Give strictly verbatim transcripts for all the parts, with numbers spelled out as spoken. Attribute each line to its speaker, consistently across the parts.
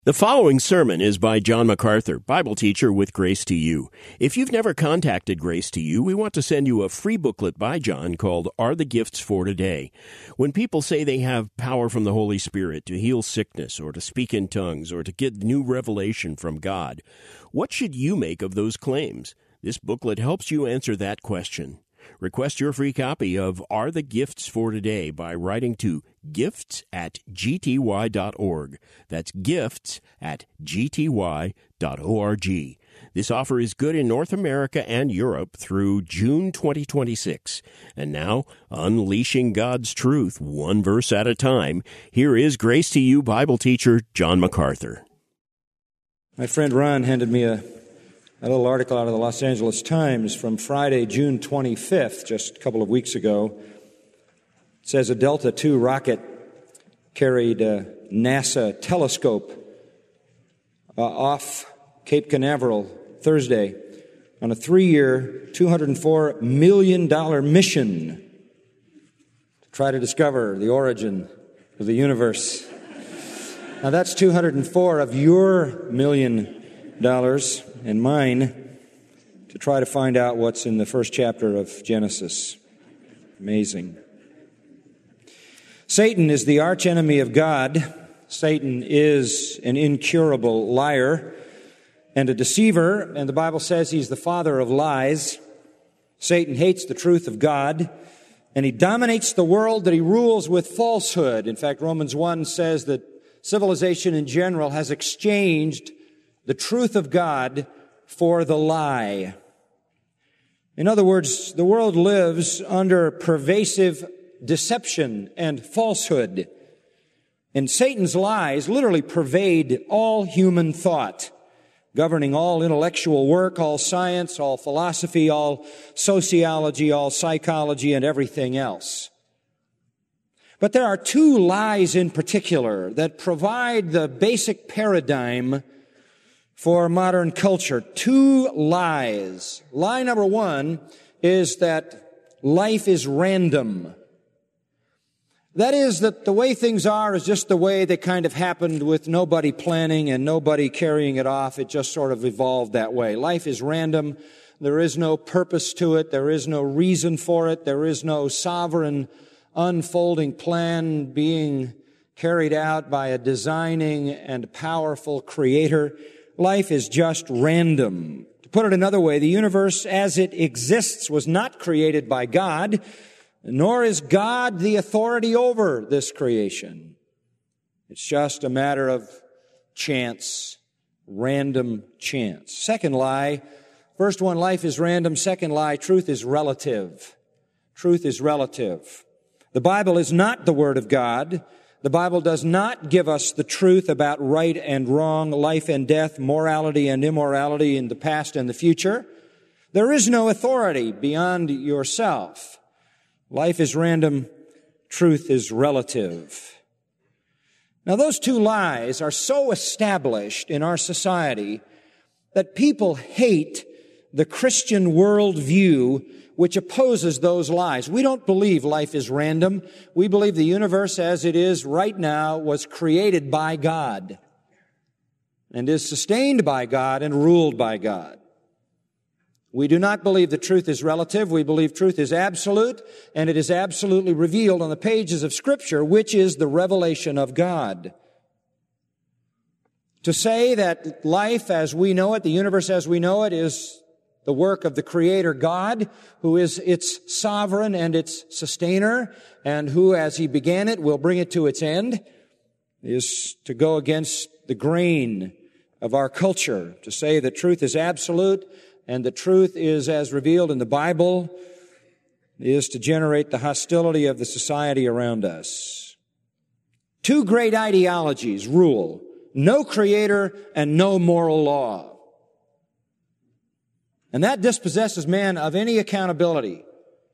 Speaker 1: The following sermon is by John MacArthur, Bible teacher with Grace to You. If you've never contacted Grace to You, we want to send you a free booklet by John called Are the Gifts for Today? When people say they have power from the Holy Spirit to heal sickness or to speak in tongues or to get new revelation from God, what should you make of those claims? This booklet helps you answer that question. Request your free copy of Are the Gifts for Today by writing to gifts at g t y dot org. That's gifts at g t y dot org. This offer is good in North America and Europe through June twenty twenty-six. And now, unleashing God's truth one verse at a time, here is Grace to You Bible teacher John MacArthur.
Speaker 2: My friend Ron handed me a A little article out of the Los Angeles Times from Friday, June twenty-fifth, just a couple of weeks ago. It says a Delta two rocket carried a NASA telescope uh, off Cape Canaveral Thursday on a three-year, two hundred four million dollars mission to try to discover the origin of the universe. Now that's two hundred four of your million dollars and mine to try to find out what's in the first chapter of Genesis. Amazing. Satan is the archenemy of God. Satan is an incurable liar and a deceiver, and the Bible says he's the father of lies. Satan hates the truth of God, and he dominates the world that he rules with falsehood. In fact, Romans one says that civilization in general has exchanged the truth of God for the lie. In other words, the world lives under pervasive deception and falsehood. And Satan's lies literally pervade all human thought, governing all intellectual work, all science, all philosophy, all sociology, all psychology, and everything else. But there are two lies in particular that provide the basic paradigm for modern culture. Two lies. Lie number one is that life is random. That is, that the way things are is just the way they kind of happened with nobody planning and nobody carrying it off. It just sort of evolved that way. Life is random. There is no purpose to it. There is no reason for it. There is no sovereign unfolding plan being carried out by a designing and powerful creator. Life is just random. To put it another way, the universe as it exists was not created by God, nor is God the authority over this creation. It's just a matter of chance, random chance. Second lie, first one, life is random. Second lie, truth is relative. Truth is relative. The Bible is not the Word of God. The Bible does not give us the truth about right and wrong, life and death, morality and immorality in the past and the future. There is no authority beyond yourself. Life is random. Truth is relative. Now, those two lies are so established in our society that people hate the Christian worldview which opposes those lies. We don't believe life is random. We believe the universe as it is right now was created by God and is sustained by God and ruled by God. We do not believe that truth is relative. We believe truth is absolute, and it is absolutely revealed on the pages of Scripture, which is the revelation of God. To say that life as we know it, the universe as we know it, is the work of the Creator God, who is its sovereign and its sustainer, and who, as He began it, will bring it to its end, is to go against the grain of our culture. To say that truth is absolute and the truth is as revealed in the Bible is to generate the hostility of the society around us. Two great ideologies rule: no Creator and no moral law. And that dispossesses man of any accountability.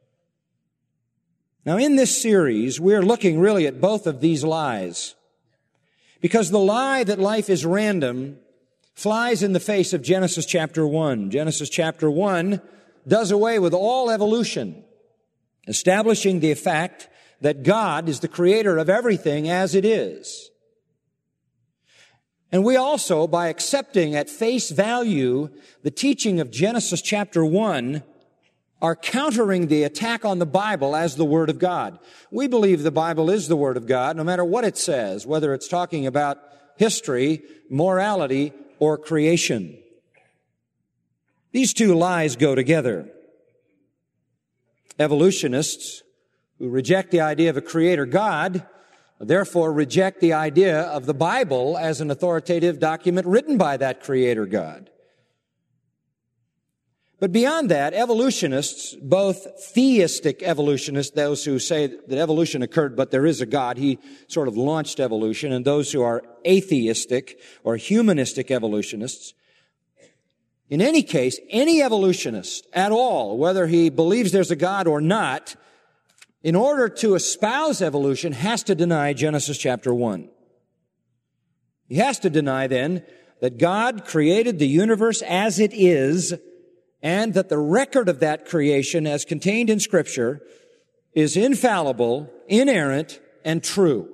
Speaker 2: Now, in this series, we're looking really at both of these lies. Because the lie that life is random flies in the face of Genesis chapter one. Genesis chapter one does away with all evolution, establishing the fact that God is the creator of everything as it is. And we also, by accepting at face value the teaching of Genesis chapter one, are countering the attack on the Bible as the Word of God. We believe the Bible is the Word of God, no matter what it says, whether it's talking about history, morality, or creation. These two lies go together. Evolutionists who reject the idea of a creator God, therefore reject the idea of the Bible as an authoritative document written by that creator God. But beyond that, evolutionists, both theistic evolutionists, those who say that evolution occurred but there is a God, he sort of launched evolution, and those who are atheistic or humanistic evolutionists, in any case, any evolutionist at all, whether he believes there's a God or not, in order to espouse evolution, has to deny Genesis chapter one. He has to deny then that God created the universe as it is, and that the record of that creation as contained in Scripture is infallible, inerrant, and true.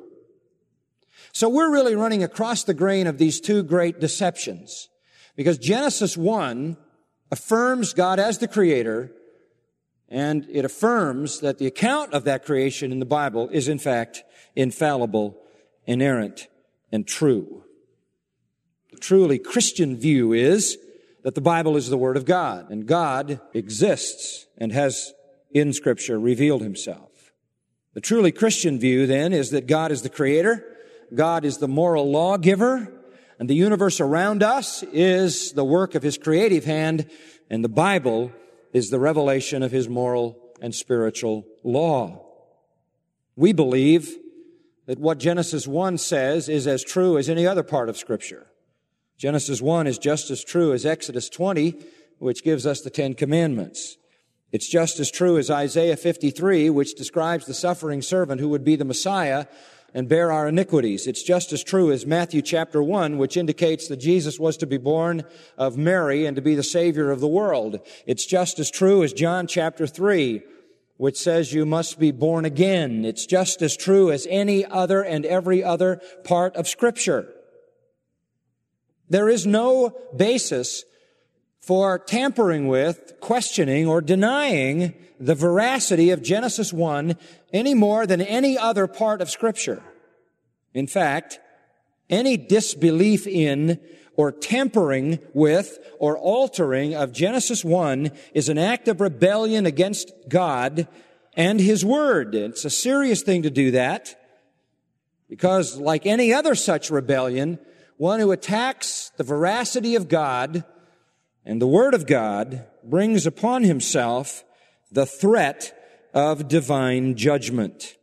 Speaker 2: So we're really running across the grain of these two great deceptions, because Genesis one affirms God as the creator, and it affirms that the account of that creation in the Bible is in fact infallible, inerrant, and true. The truly Christian view is that the Bible is the Word of God, and God exists and has in Scripture revealed Himself. The truly Christian view then is that God is the Creator, God is the moral lawgiver, and the universe around us is the work of His creative hand, and the Bible is the revelation of His moral and spiritual law. We believe that what Genesis one says is as true as any other part of Scripture. Genesis one is just as true as Exodus twenty, which gives us the Ten Commandments. It's just as true as Isaiah fifty-three, which describes the suffering servant who would be the Messiah and bear our iniquities. It's just as true as Matthew chapter one, which indicates that Jesus was to be born of Mary and to be the Savior of the world. It's just as true as John chapter three, which says you must be born again. It's just as true as any other and every other part of Scripture. There is no basis for tampering with, questioning, or denying the veracity of Genesis one any more than any other part of Scripture. In fact, any disbelief in or tampering with or altering of Genesis one is an act of rebellion against God and His Word. It's a serious thing to do that, because like any other such rebellion, one who attacks the veracity of God and the Word of God brings upon himself the threat of divine judgment.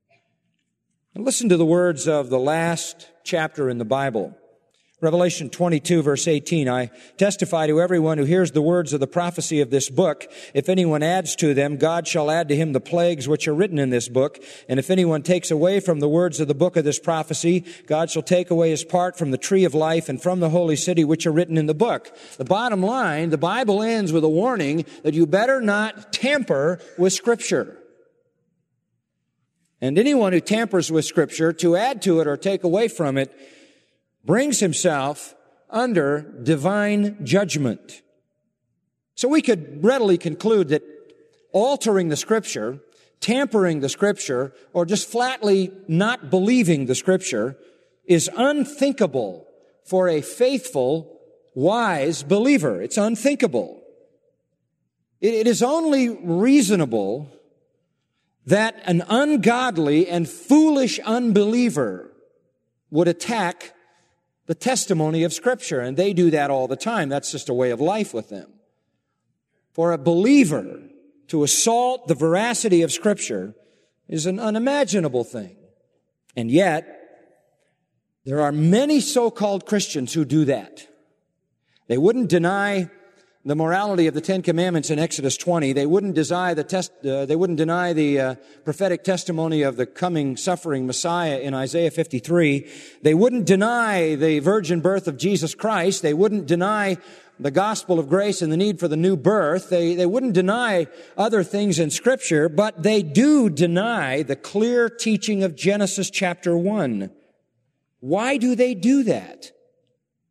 Speaker 2: And listen to the words of the last chapter in the Bible. Revelation twenty-two, verse eighteen, I testify to everyone who hears the words of the prophecy of this book. If anyone adds to them, God shall add to him the plagues which are written in this book. And if anyone takes away from the words of the book of this prophecy, God shall take away his part from the tree of life and from the holy city which are written in the book. The bottom line, the Bible ends with a warning that you better not tamper with Scripture. And anyone who tampers with Scripture, to add to it or take away from it, brings himself under divine judgment. So we could readily conclude that altering the Scripture, tampering the Scripture, or just flatly not believing the Scripture is unthinkable for a faithful, wise believer. It's unthinkable. It is only reasonable that an ungodly and foolish unbeliever would attack the testimony of Scripture, and they do that all the time. That's just a way of life with them. For a believer to assault the veracity of Scripture is an unimaginable thing. And yet, there are many so-called Christians who do that. They wouldn't deny the morality of the Ten Commandments in Exodus twenty. They wouldn't deny the test, uh, they wouldn't deny the uh, prophetic testimony of the coming suffering Messiah in Isaiah fifty-three. They wouldn't deny the virgin birth of Jesus Christ. They wouldn't deny the gospel of grace and the need for the new birth. They, they wouldn't deny other things in Scripture, but they do deny the clear teaching of Genesis chapter one. Why do they do that?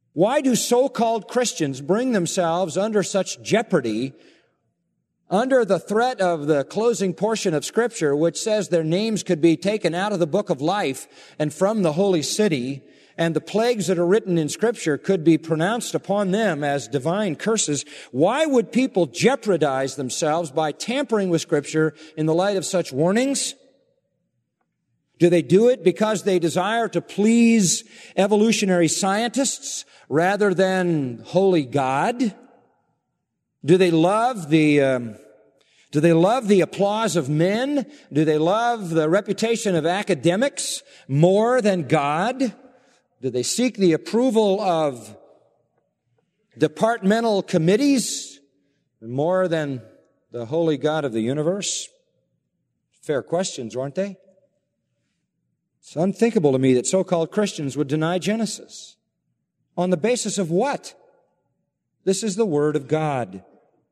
Speaker 2: Why do so-called Christians bring themselves under such jeopardy, under the threat of the closing portion of Scripture, which says their names could be taken out of the book of life and from the holy city, and the plagues that are written in Scripture could be pronounced upon them as divine curses? Why would people jeopardize themselves by tampering with Scripture in the light of such warnings? Do they do it because they desire to please evolutionary scientists rather than holy God? Do they love the um, do they love the applause of men? Do they love the reputation of academics more than God? Do they seek the approval of departmental committees more than the holy God of the universe? Fair questions, aren't they? It's unthinkable to me that so-called Christians would deny Genesis. On the basis of what? This is the Word of God.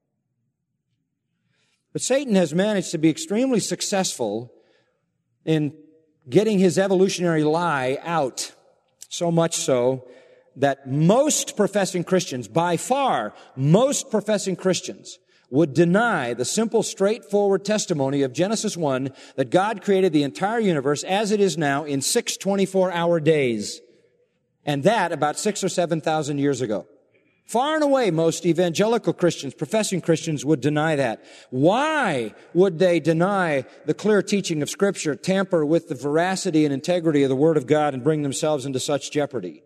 Speaker 2: But Satan has managed to be extremely successful in getting his evolutionary lie out, so much so that most professing Christians, by far most professing Christians, would deny the simple, straightforward testimony of Genesis one that God created the entire universe as it is now in six twenty-four hour days, and that about six or seven thousand years ago. Far and away, most evangelical Christians, professing Christians, would deny that. Why would they deny the clear teaching of Scripture, tamper with the veracity and integrity of the Word of God, and bring themselves into such jeopardy?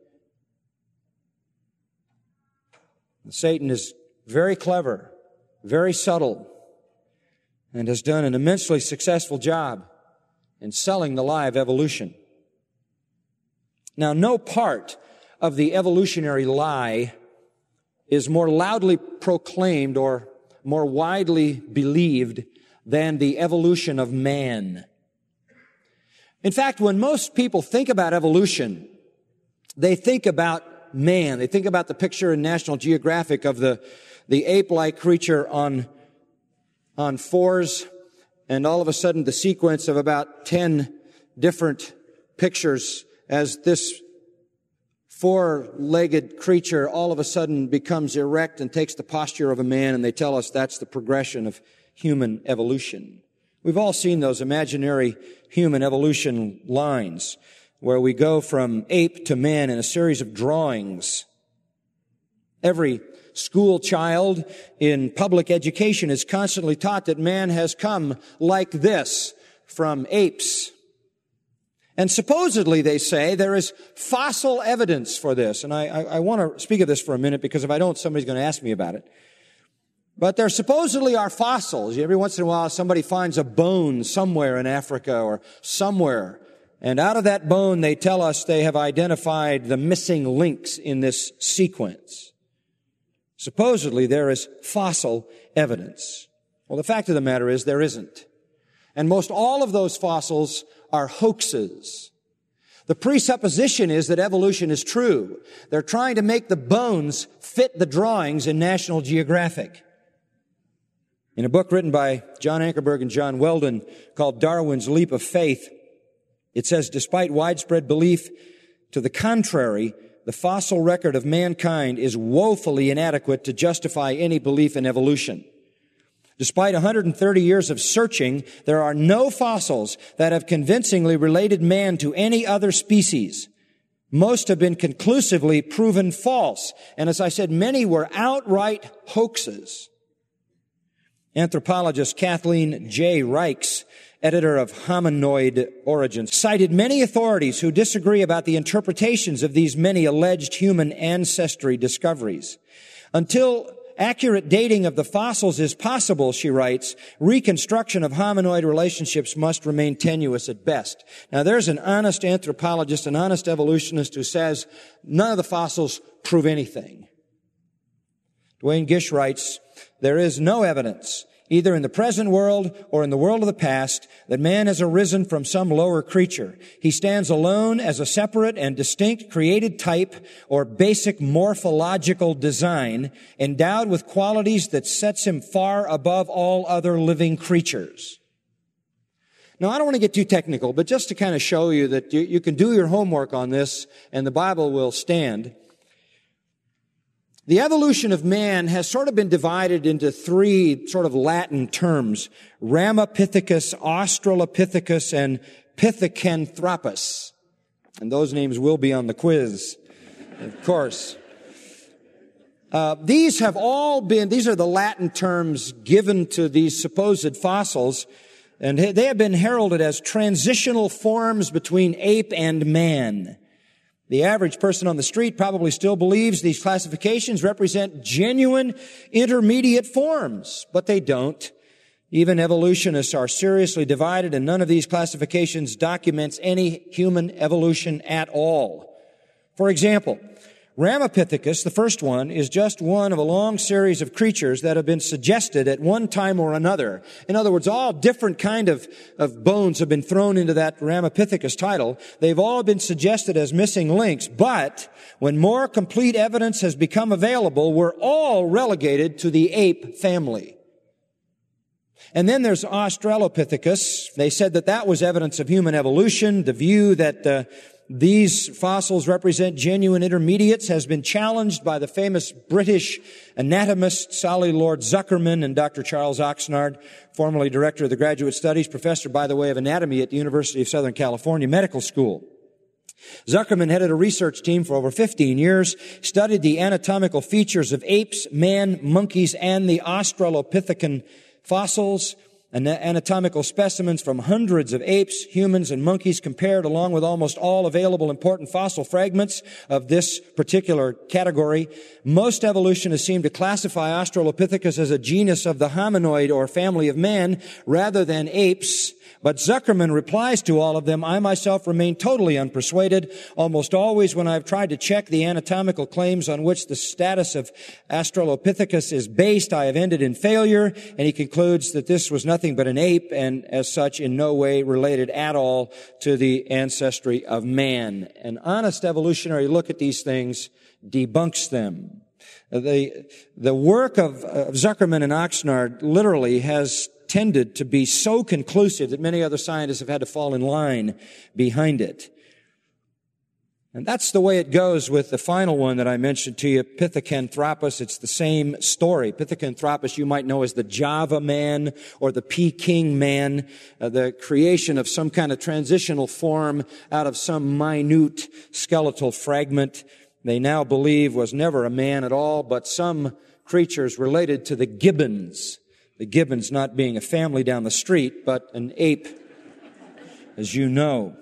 Speaker 2: Satan is very clever, very subtle, and has done an immensely successful job in selling the lie of evolution. Now, no part of the evolutionary lie is more loudly proclaimed or more widely believed than the evolution of man. In fact, when most people think about evolution, they think about man. They think about the picture in National Geographic of the, the ape-like creature on, on fours, and all of a sudden the sequence of about ten different pictures as this four-legged creature all of a sudden becomes erect and takes the posture of a man, and they tell us that's the progression of human evolution. We've all seen those imaginary human evolution lines where we go from ape to man in a series of drawings. Every school child in public education is constantly taught that man has come like this from apes. And supposedly, they say, there is fossil evidence for this. And I, I, I want to speak of this for a minute, because if I don't, somebody's going to ask me about it. But there supposedly are fossils. Every once in a while, somebody finds a bone somewhere in Africa or somewhere. And out of that bone, they tell us they have identified the missing links in this sequence. Supposedly, there is fossil evidence. Well, the fact of the matter is there isn't. And most all of those fossils are hoaxes. The presupposition is that evolution is true. They're trying to make the bones fit the drawings in National Geographic. In a book written by John Ankerberg and John Weldon called Darwin's Leap of Faith, it says, despite widespread belief to the contrary, the fossil record of mankind is woefully inadequate to justify any belief in evolution. Despite one hundred thirty years of searching, there are no fossils that have convincingly related man to any other species. Most have been conclusively proven false. And as I said, many were outright hoaxes. Anthropologist Kathleen J. Reichs, editor of Hominoid Origins, cited many authorities who disagree about the interpretations of these many alleged human ancestry discoveries. Until accurate dating of the fossils is possible, she writes, reconstruction of hominoid relationships must remain tenuous at best. Now, there's an honest anthropologist, an honest evolutionist who says none of the fossils prove anything. Duane Gish writes, there is no evidence, either in the present world or in the world of the past, that man has arisen from some lower creature. He stands alone as a separate and distinct created type or basic morphological design, endowed with qualities that sets him far above all other living creatures. Now, I don't want to get too technical, but just to kind of show you that you, you can do your homework on this and the Bible will stand. The evolution of man has sort of been divided into three sort of Latin terms: Ramapithecus, Australopithecus, and Pithecanthropus. And those names will be on the quiz, of course. Uh, these have all been, these are the Latin terms given to these supposed fossils, and they have been heralded as transitional forms between ape and man. The average person on the street probably still believes these classifications represent genuine intermediate forms, but they don't. Even evolutionists are seriously divided, and none of these classifications documents any human evolution at all. For example, Ramapithecus, the first one, is just one of a long series of creatures that have been suggested at one time or another. In other words, all different kind of, of bones have been thrown into that Ramapithecus title. They've all been suggested as missing links, but when more complete evidence has become available, we're all relegated to the ape family. And then there's Australopithecus. They said that that was evidence of human evolution. The view that uh, these fossils represent genuine intermediates has been challenged by the famous British anatomist Solly Lord Zuckerman and Doctor Charles Oxnard, formerly director of the Graduate Studies, professor, by the way, of anatomy at the University of Southern California Medical School. Zuckerman headed a research team for over fifteen years, studied the anatomical features of apes, man, monkeys, and the Australopithecus fossils, and anatomical specimens from hundreds of apes, humans, and monkeys compared along with almost all available important fossil fragments of this particular category. Most evolutionists seem to classify Australopithecus as a genus of the hominoid or family of man rather than apes. But Zuckerman replies to all of them, I myself remain totally unpersuaded. Almost always when I've tried to check the anatomical claims on which the status of Australopithecus is based, I have ended in failure. And he concludes that this was nothing but an ape and as such in no way related at all to the ancestry of man. An honest evolutionary look at these things debunks them. The, the work of, of Zuckerman and Oxnard literally has tended to be so conclusive that many other scientists have had to fall in line behind it. And that's the way it goes with the final one that I mentioned to you, Pithecanthropus. It's the same story. Pithecanthropus you might know as the Java man or the Peking man, uh, the creation of some kind of transitional form out of some minute skeletal fragment they now believe was never a man at all, but some creatures related to the gibbons. The gibbons not being a family down the street, but an ape, as you know.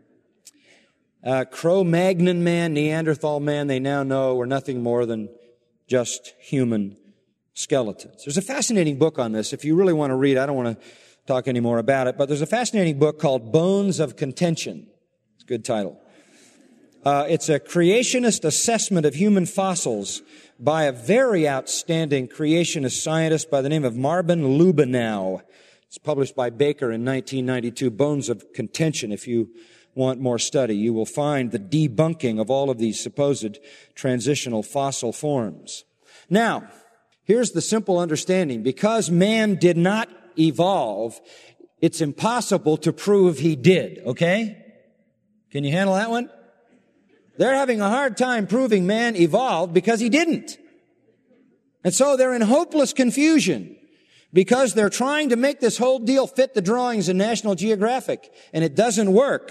Speaker 2: Uh, Cro-Magnon man, Neanderthal man, they now know were nothing more than just human skeletons. There's a fascinating book on this. If you really want to read, I don't want to talk any more about it, but there's a fascinating book called Bones of Contention. It's a good title. Uh, it's a creationist assessment of human fossils by a very outstanding creationist scientist by the name of Marvin Lubenow. It's published by Baker in nineteen ninety-two, Bones of Contention. If you want more study, you will find the debunking of all of these supposed transitional fossil forms. Now, here's the simple understanding. Because man did not evolve, it's impossible to prove he did, okay? Can you handle that one? They're having a hard time proving man evolved because he didn't. And so they're in hopeless confusion because they're trying to make this whole deal fit the drawings in National Geographic, and it doesn't work.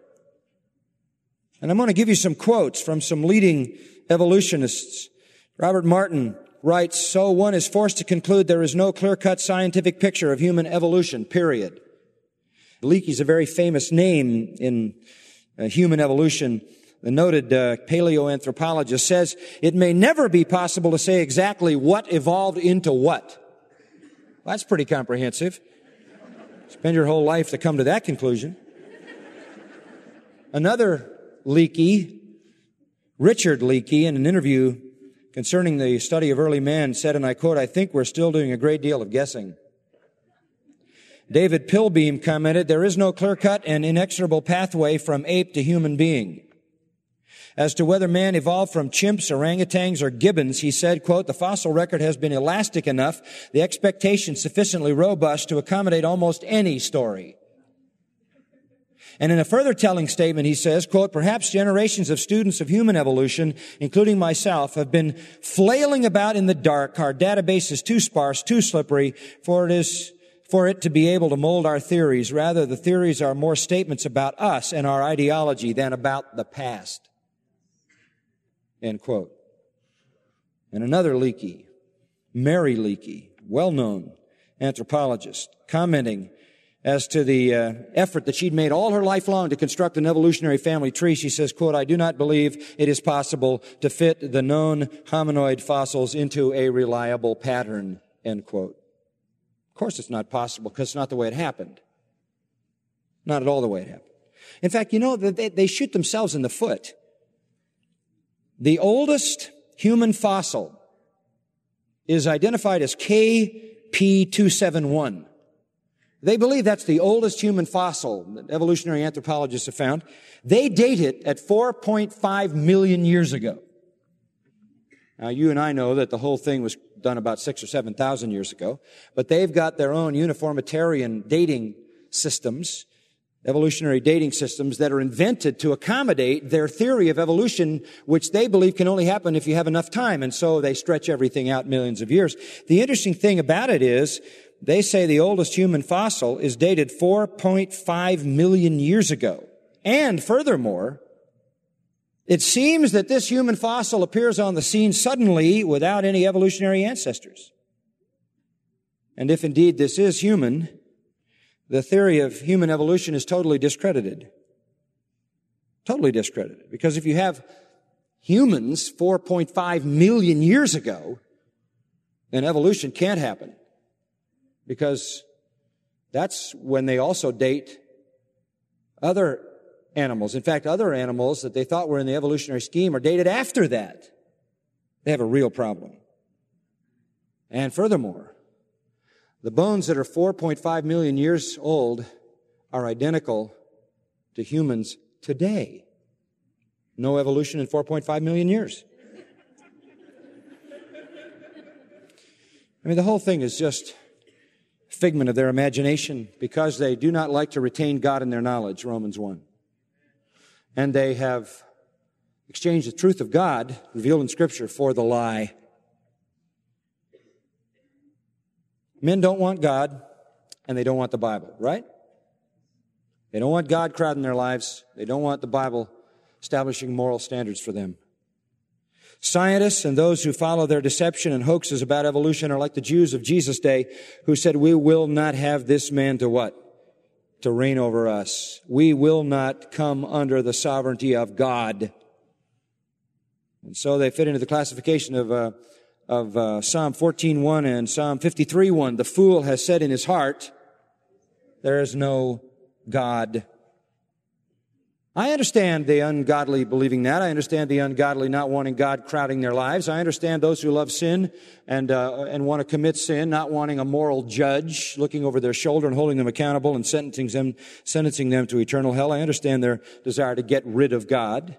Speaker 2: And I'm going to give you some quotes from some leading evolutionists. Robert Martin writes, so one is forced to conclude there is no clear-cut scientific picture of human evolution, period. Leakey's a very famous name in uh, human evolution. The noted uh, paleoanthropologist says, it may never be possible to say exactly what evolved into what. Well, that's pretty comprehensive. Spend your whole life to come to that conclusion. Another Leakey, Richard Leakey, in an interview concerning the study of early man, said, and I quote, I think we're still doing a great deal of guessing. David Pilbeam commented, there is no clear-cut and inexorable pathway from ape to human being. As to whether man evolved from chimps, orangutans, or gibbons, he said, quote, the fossil record has been elastic enough, the expectation sufficiently robust to accommodate almost any story. And in a further telling statement, he says, quote, perhaps generations of students of human evolution, including myself, have been flailing about in the dark. Our database is too sparse, too slippery for it is for it to be able to mold our theories. Rather, the theories are more statements about us and our ideology than about the past. End quote. And another Leakey, Mary Leakey, well-known anthropologist, commenting as to the uh, effort that she'd made all her life long to construct an evolutionary family tree, she says, quote, I do not believe it is possible to fit the known hominoid fossils into a reliable pattern, end quote. Of course it's not possible because it's not the way it happened. Not at all the way it happened. In fact, you know, they, they shoot themselves in the foot. The oldest human fossil is identified as K P two seventy-one. They believe that's the oldest human fossil that evolutionary anthropologists have found. They date it at four point five million years ago. Now, you and I know that the whole thing was done about six or seven thousand years ago, but they've got their own uniformitarian dating systems, evolutionary dating systems that are invented to accommodate their theory of evolution, which they believe can only happen if you have enough time, and so they stretch everything out millions of years. The interesting thing about it is, they say the oldest human fossil is dated four point five million years ago. And furthermore, it seems that this human fossil appears on the scene suddenly without any evolutionary ancestors. And if indeed this is human, the theory of human evolution is totally discredited. Totally discredited. Because if you have humans four point five million years ago, then evolution can't happen. Because that's when they also date other animals. In fact, other animals that they thought were in the evolutionary scheme are dated after that. They have a real problem. And furthermore, the bones that are four point five million years old are identical to humans today. No evolution in four point five million years. I mean, the whole thing is just figment of their imagination because they do not like to retain God in their knowledge, Romans one. And they have exchanged the truth of God, revealed in Scripture, for the lie. Men don't want God, and they don't want the Bible, right? They don't want God crowding their lives. They don't want the Bible establishing moral standards for them. Scientists and those who follow their deception and hoaxes about evolution are like the Jews of Jesus' day who said, we will not have this man to what? To reign over us. We will not come under the sovereignty of God. And so they fit into the classification of, uh, of uh, Psalm fourteen one and Psalm fifty-three one. The fool has said in his heart, there is no God. I understand the ungodly believing that. I understand the ungodly not wanting God crowding their lives. I understand those who love sin and uh, and want to commit sin, not wanting a moral judge looking over their shoulder and holding them accountable and sentencing them, sentencing them to eternal hell. I understand their desire to get rid of God.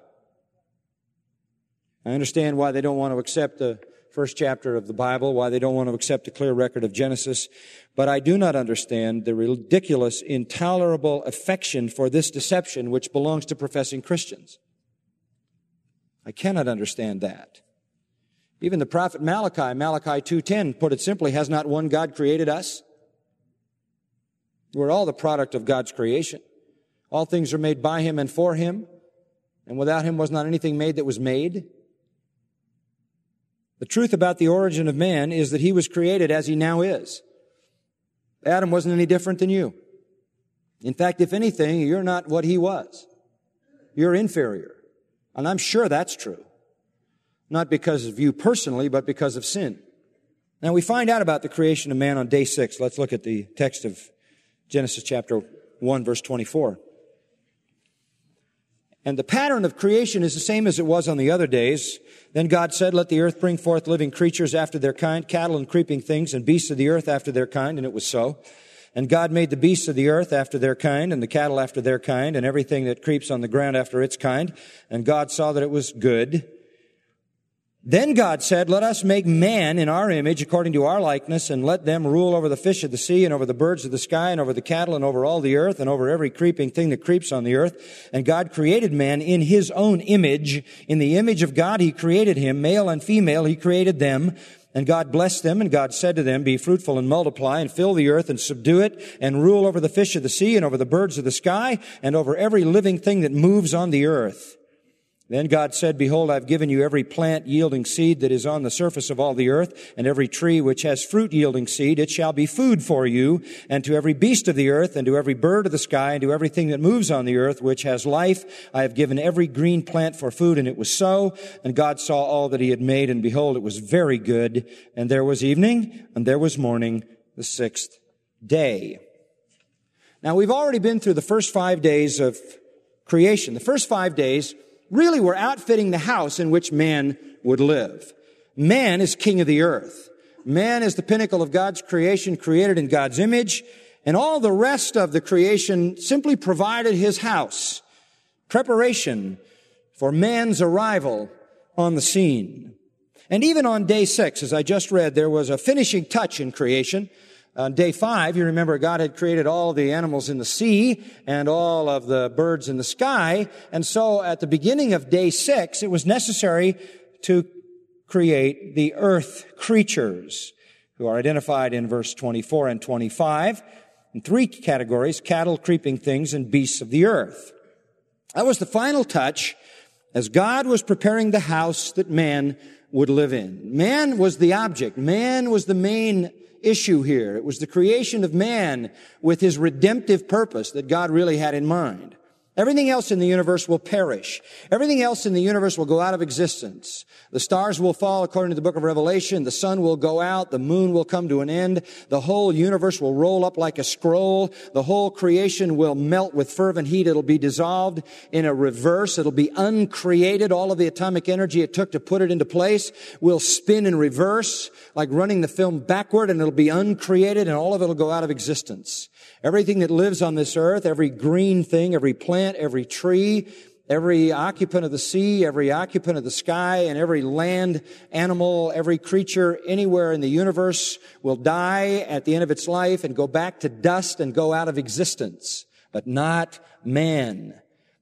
Speaker 2: I understand why they don't want to accept the first chapter of the Bible, why they don't want to accept a clear record of Genesis. But I do not understand the ridiculous, intolerable affection for this deception which belongs to professing Christians. I cannot understand that. Even the prophet Malachi, Malachi two ten, put it simply, has not one God created us? We're all the product of God's creation. All things are made by Him and for Him, and without Him was not anything made that was made. The truth about the origin of man is that he was created as he now is. Adam wasn't any different than you. In fact, if anything, you're not what he was. You're inferior. And I'm sure that's true. Not because of you personally, but because of sin. Now, we find out about the creation of man on day six. Let's look at the text of Genesis chapter one, verse twenty-four. And the pattern of creation is the same as it was on the other days. Then God said, let the earth bring forth living creatures after their kind, cattle and creeping things, and beasts of the earth after their kind. And it was so. And God made the beasts of the earth after their kind, and the cattle after their kind, and everything that creeps on the ground after its kind. And God saw that it was good. Then God said, let us make man in our image according to our likeness, and let them rule over the fish of the sea and over the birds of the sky and over the cattle and over all the earth and over every creeping thing that creeps on the earth. And God created man in his own image. In the image of God he created him. Male and female he created them. And God blessed them, and God said to them, be fruitful and multiply and fill the earth and subdue it and rule over the fish of the sea and over the birds of the sky and over every living thing that moves on the earth. Then God said, behold, I've given you every plant yielding seed that is on the surface of all the earth, and every tree which has fruit yielding seed. It shall be food for you, and to every beast of the earth, and to every bird of the sky, and to everything that moves on the earth, which has life. I have given every green plant for food, and it was so. And God saw all that he had made, and behold, it was very good. And there was evening, and there was morning, the sixth day. Now, we've already been through the first five days of creation. The first five days really were outfitting the house in which man would live. Man is king of the earth. Man is the pinnacle of God's creation, created in God's image, and all the rest of the creation simply provided his house, preparation for man's arrival on the scene. And even on day six, as I just read, there was a finishing touch in creation. On day five, you remember God had created all the animals in the sea and all of the birds in the sky. And so at the beginning of day six, it was necessary to create the earth creatures, who are identified in verse twenty-four and twenty-five in three categories: cattle, creeping things, and beasts of the earth. That was the final touch as God was preparing the house that man would live in. Man was the object. Man was the main issue here. It was the creation of man with his redemptive purpose that God really had in mind. Everything else in the universe will perish. Everything else in the universe will go out of existence. The stars will fall according to the book of Revelation. The sun will go out. The moon will come to an end. The whole universe will roll up like a scroll. The whole creation will melt with fervent heat. It'll be dissolved in a reverse. It'll be uncreated. All of the atomic energy it took to put it into place will spin in reverse, like running the film backward, and it'll be uncreated, and all of it will go out of existence. Everything that lives on this earth, every green thing, every plant, every tree, every occupant of the sea, every occupant of the sky, and every land animal, every creature anywhere in the universe will die at the end of its life and go back to dust and go out of existence. But not man.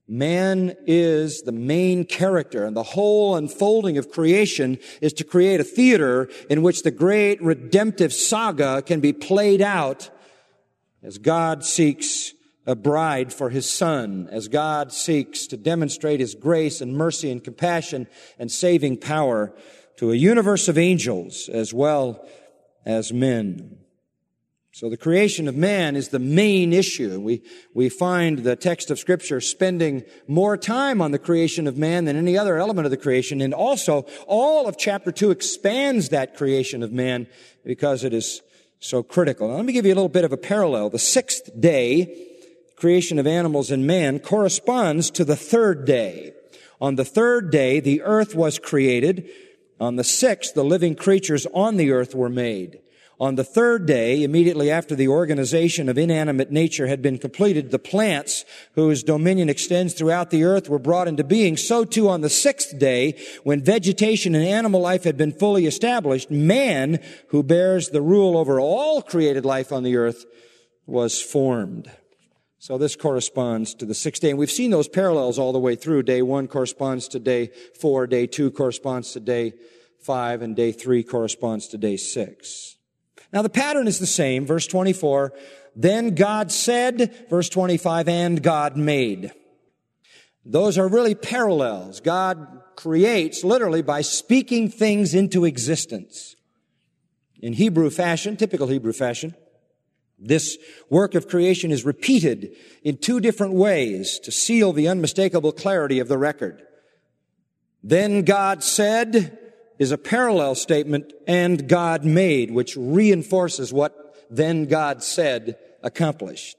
Speaker 2: Man is the main character, and the whole unfolding of creation is to create a theater in which the great redemptive saga can be played out as God seeks a bride for his son, as God seeks to demonstrate his grace and mercy and compassion and saving power to a universe of angels as well as men. So the creation of man is the main issue. We, we find the text of Scripture spending more time on the creation of man than any other element of the creation. And also, all of chapter two expands that creation of man because it is so critical. Now, let me give you a little bit of a parallel. The sixth day, creation of animals and man, corresponds to the third day. On the third day, the earth was created. On the sixth, the living creatures on the earth were made. On the third day, immediately after the organization of inanimate nature had been completed, the plants, whose dominion extends throughout the earth, were brought into being. So too on the sixth day, when vegetation and animal life had been fully established, man, who bears the rule over all created life on the earth, was formed. So this corresponds to the sixth day. And we've seen those parallels all the way through. Day one corresponds to day four, day two corresponds to day five, and day three corresponds to day six. Now the pattern is the same. Verse twenty-four, then God said, verse twenty-five, and God made. Those are really parallels. God creates literally by speaking things into existence. In Hebrew fashion, typical Hebrew fashion, this work of creation is repeated in two different ways to seal the unmistakable clarity of the record. Then God said is a parallel statement, and God made, which reinforces what then God said accomplished.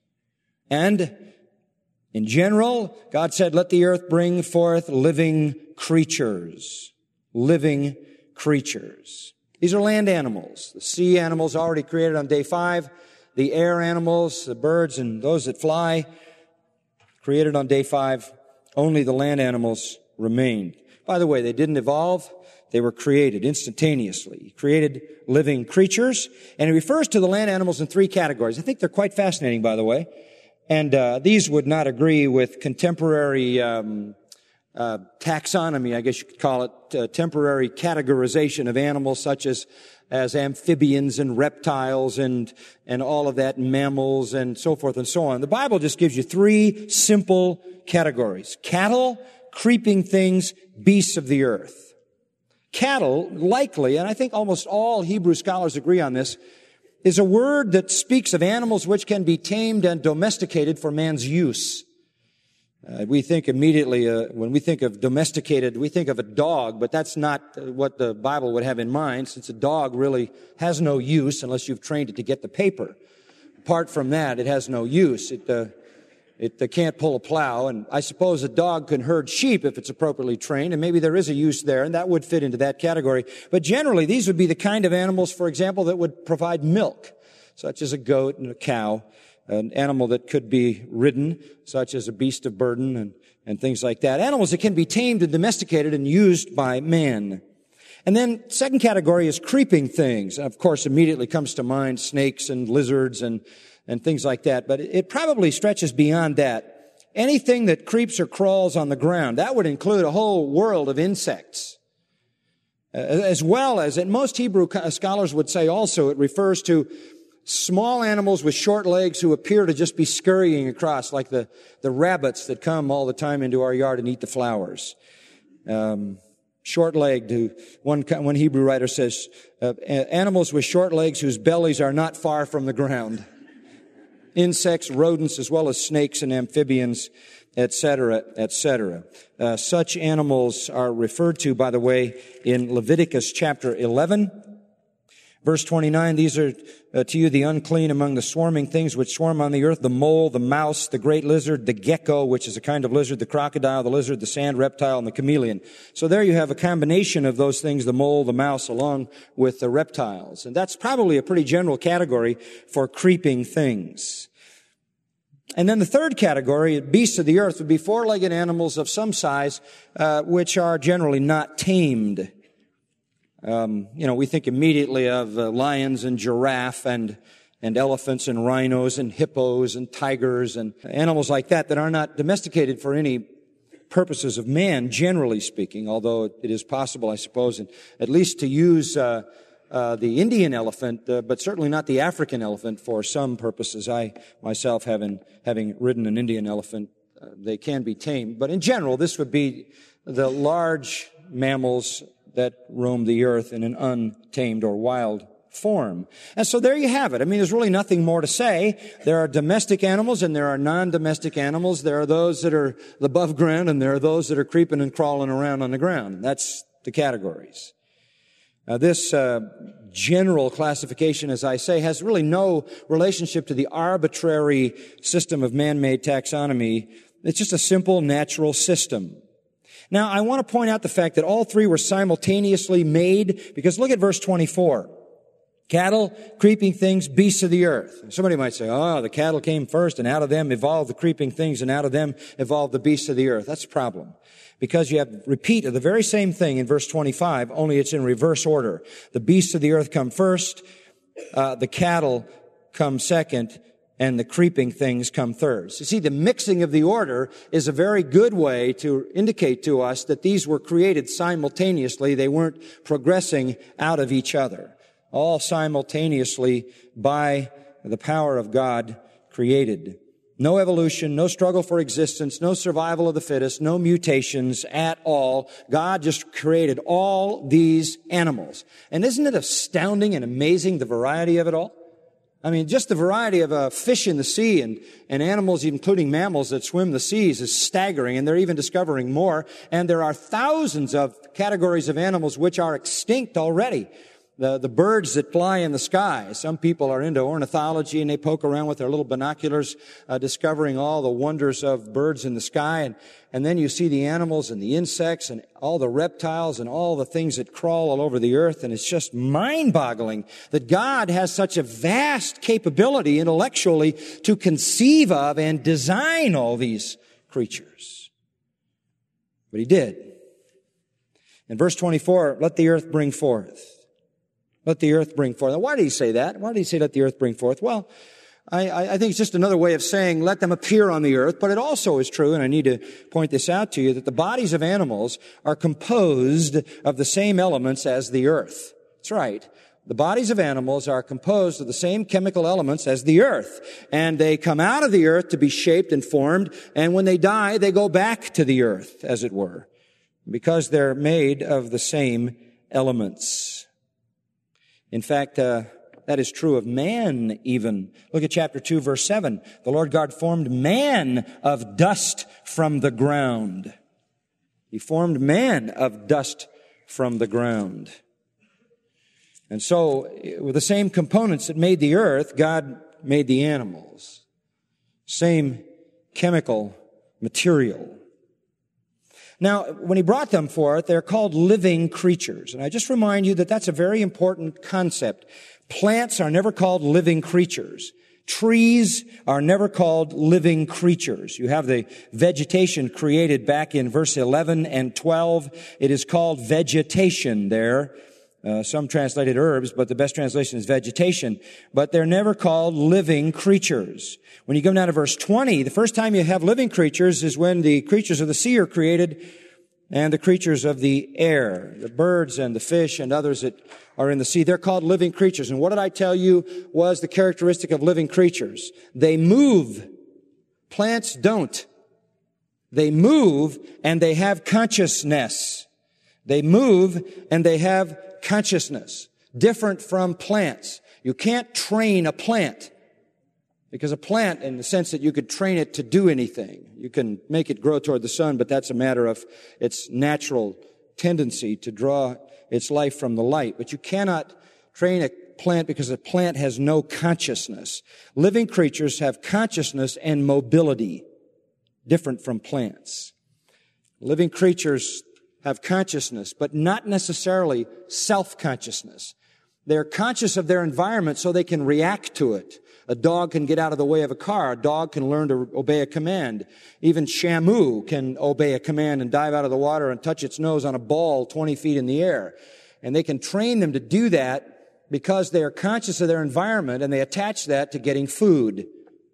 Speaker 2: And in general, God said, let the earth bring forth living creatures. Living creatures. These are land animals. The sea animals already created on day five. The air animals, the birds and those that fly, created on day five. Only the land animals remained. By the way, they didn't evolve. They were created instantaneously. He created living creatures, and he refers to the land animals in three categories. I think they're quite fascinating, by the way. And uh, these would not agree with contemporary um, uh, taxonomy, I guess you could call it, uh, temporary categorization of animals such as as amphibians and reptiles and and all of that, mammals and so forth and so on. The Bible just gives you three simple categories: cattle, creeping things, beasts of the earth. Cattle, likely, and I think almost all Hebrew scholars agree on this, is a word that speaks of animals which can be tamed and domesticated for man's use. Uh, we think immediately, uh, when we think of domesticated, we think of a dog, but that's not uh, what the Bible would have in mind, since a dog really has no use unless you've trained it to get the paper. Apart from that, it has no use. It, uh, it uh, can't pull a plow, and I suppose a dog can herd sheep if it's appropriately trained, and maybe there is a use there, and that would fit into that category. But generally, these would be the kind of animals, for example, that would provide milk, such as a goat and a cow. An animal that could be ridden, such as a beast of burden and, and things like that. Animals that can be tamed and domesticated and used by man. And then second category is creeping things. And of course, immediately comes to mind snakes and lizards and, and things like that. But it probably stretches beyond that. Anything that creeps or crawls on the ground, that would include a whole world of insects. Uh, as well as, and most Hebrew scholars would say also, it refers to small animals with short legs who appear to just be scurrying across, like the, the rabbits that come all the time into our yard and eat the flowers. Um, short-legged, who, one, one Hebrew writer says, uh, animals with short legs whose bellies are not far from the ground. Insects, rodents, as well as snakes and amphibians, et cetera, et cetera. Uh, such animals are referred to, by the way, in Leviticus chapter eleven. Verse twenty-nine, these are uh, to you the unclean among the swarming things which swarm on the earth, the mole, the mouse, the great lizard, the gecko, which is a kind of lizard, the crocodile, the lizard, the sand reptile, and the chameleon. So there you have a combination of those things, the mole, the mouse, along with the reptiles. And that's probably a pretty general category for creeping things. And then the third category, beasts of the earth, would be four-legged animals of some size, uh, which are generally not tamed. Um, you know, we think immediately of uh, lions and giraffe and and elephants and rhinos and hippos and tigers and animals like that that are not domesticated for any purposes of man, generally speaking, although it is possible, I suppose, and at least to use uh, uh, the Indian elephant, uh, but certainly not the African elephant for some purposes. I myself, having, having ridden an Indian elephant, uh, they can be tamed. But in general, this would be the large mammals that roam the earth in an untamed or wild form. And so there you have it. I mean, there's really nothing more to say. There are domestic animals and there are non-domestic animals. There are those that are above ground and there are those that are creeping and crawling around on the ground. That's the categories. Now, this uh, general classification, as I say, has really no relationship to the arbitrary system of man-made taxonomy. It's just a simple natural system. Now, I want to point out the fact that all three were simultaneously made, because look at verse twenty-four. Cattle, creeping things, beasts of the earth. Somebody might say, oh, the cattle came first, and out of them evolved the creeping things, and out of them evolved the beasts of the earth. That's a problem. Because you have repeat of the very same thing in verse twenty-five, only it's in reverse order. The beasts of the earth come first, uh, the cattle come second, and the creeping things come third. So see, the mixing of the order is a very good way to indicate to us that these were created simultaneously. They weren't progressing out of each other. All simultaneously by the power of God created. No evolution, no struggle for existence, no survival of the fittest, no mutations at all. God just created all these animals. And isn't it astounding and amazing, the variety of it all? I mean, just the variety of uh, fish in the sea and, and animals, including mammals that swim the seas, is staggering, and they're even discovering more. And there are thousands of categories of animals which are extinct already. The, the birds that fly in the sky. Some people are into ornithology and they poke around with their little binoculars, uh, discovering all the wonders of birds in the sky. And, and then you see the animals and the insects and all the reptiles and all the things that crawl all over the earth. And it's just mind-boggling that God has such a vast capability intellectually to conceive of and design all these creatures. But He did. In verse twenty-four, let the earth bring forth. Let the earth bring forth. Now, why did he say that? Why did he say let the earth bring forth? Well, I, I think it's just another way of saying let them appear on the earth, but it also is true, and I need to point this out to you, that the bodies of animals are composed of the same elements as the earth. That's right. The bodies of animals are composed of the same chemical elements as the earth, and they come out of the earth to be shaped and formed, and when they die, they go back to the earth, as it were, because they're made of the same elements. In fact, uh, that is true of man even. Look at chapter two, verse seven. The Lord God formed man of dust from the ground. He formed man of dust from the ground. And so, with the same components that made the earth, God made the animals. Same chemical material. Now, when he brought them forth, they're called living creatures. And I just remind you that that's a very important concept. Plants are never called living creatures. Trees are never called living creatures. You have the vegetation created back in verse eleven and twelve. It is called vegetation there. Uh, some translated herbs, but the best translation is vegetation. But they're never called living creatures. When you come down to verse twenty, the first time you have living creatures is when the creatures of the sea are created and the creatures of the air, the birds and the fish and others that are in the sea. They're called living creatures. And what did I tell you was the characteristic of living creatures? They move. Plants don't. They move and they have consciousness. They move and they have consciousness. Different from plants. You can't train a plant. Because a plant, in the sense that you could train it to do anything. You can make it grow toward the sun, but that's a matter of its natural tendency to draw its life from the light. But you cannot train a plant because a plant has no consciousness. Living creatures have consciousness and mobility, different from plants. Living creatures have consciousness, but not necessarily self-consciousness. They're conscious of their environment so they can react to it. A dog can get out of the way of a car. A dog can learn to obey a command. Even Shamu can obey a command and dive out of the water and touch its nose on a ball twenty feet in the air. And they can train them to do that because they are conscious of their environment and they attach that to getting food.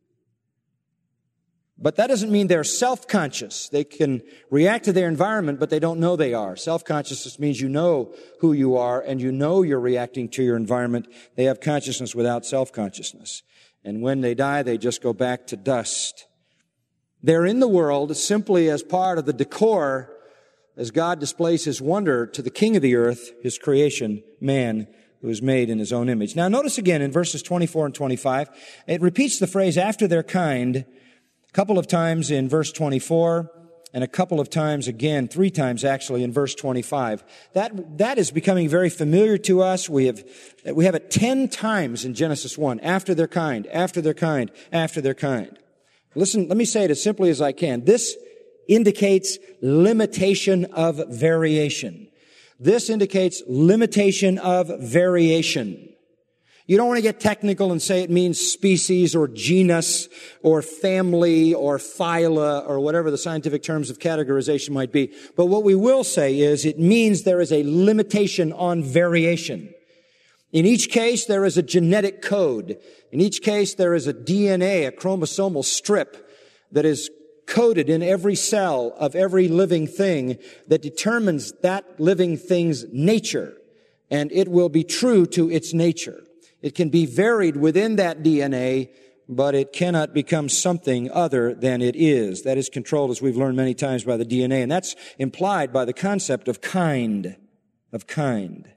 Speaker 2: But that doesn't mean they're self-conscious. They can react to their environment, but they don't know they are. Self-consciousness means you know who you are and you know you're reacting to your environment. They have consciousness without self-consciousness. And when they die, they just go back to dust. They're in the world simply as part of the decor as God displays His wonder to the King of the earth, His creation, man, who is made in His own image. Now notice again in verses twenty-four and twenty-five, it repeats the phrase after their kind a couple of times in verse twenty-four and a couple of times again, three times actually in verse twenty-five. That, that is becoming very familiar to us. We have, we have it ten times in Genesis one. After their kind, after their kind, after their kind. Listen, let me say it as simply as I can. This indicates limitation of variation. This indicates limitation of variation. You don't want to get technical and say it means species or genus or family or phyla or whatever the scientific terms of categorization might be. But what we will say is it means there is a limitation on variation. In each case, there is a genetic code. In each case, there is a D N A, a chromosomal strip that is coded in every cell of every living thing that determines that living thing's nature. And it will be true to its nature. It can be varied within that D N A, but it cannot become something other than it is. That is controlled, as we've learned many times, by the D N A. And that's implied by the concept of kind, of kind.